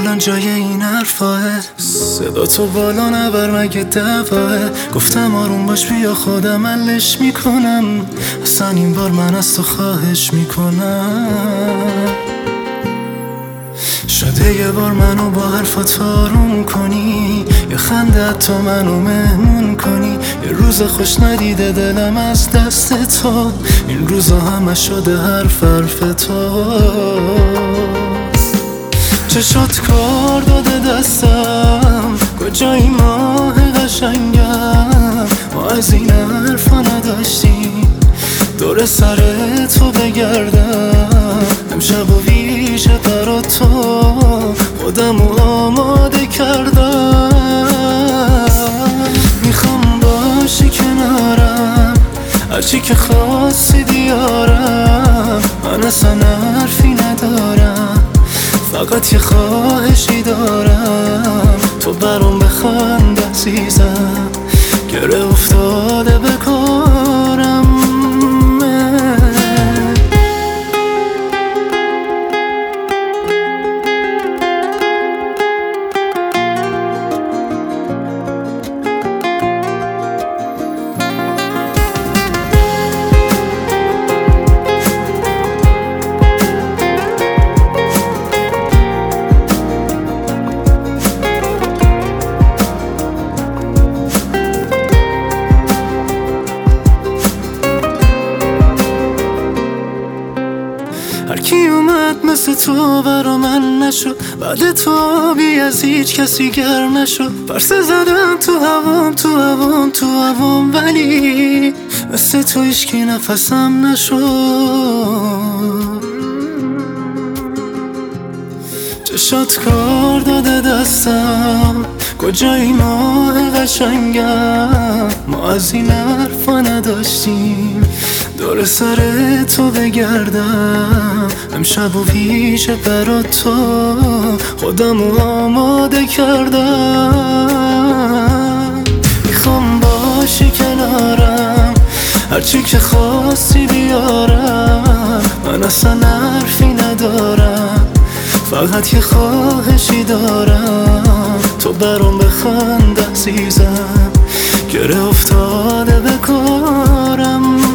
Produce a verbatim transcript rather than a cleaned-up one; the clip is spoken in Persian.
الان جای این حرفاه؟ صدا تو بالا نبر مگه دواه؟ گفتم آروم باش بیا خودم حلش میکنم، اصلا این بار من از تو خواهش میکنم. شده یه بار منو با حرفات آروم کنی، یه خنده تو منو مهمون کنی. یه روز خوش ندیده دلم از دست تو، این روزا همه شده حرف حرف تو. چشات کار داده دستم، کجایی ماه قشنگم؟ ما از این حرفا نداشتیم دور سر تو بگردم. امشب و ویژه برا تو خودمو آماده کردم. میخوام باشی کنارم، هرچی که خواستی بیارم. من اصلا حرفی ندارم، فقط یه خواهشی دارم. تو برام بخند عزیزم، گره افتاده به کارم. هر کی اومد مثل تو برا من نشد، بعد تو بی از هیچ کسی گر نشد. پرسه زدم تو هوام تو هوام تو هوام، ولی مثل تو هیچکی نفسم نشد. چشات کار داده دستم، کجایی ماه قشنگم؟ ما از این حرفا نداشتیم دور سر تو بگردم. امشب و ویژه برا تو خودمو آماده کردم. میخوام باشی کنارم، هرچی که خواستی بیارم. من اصلا حرفی ندارم، فقط یه خواهشی دارم. تو برام بخند عزیزم، گره افتاده به کارم.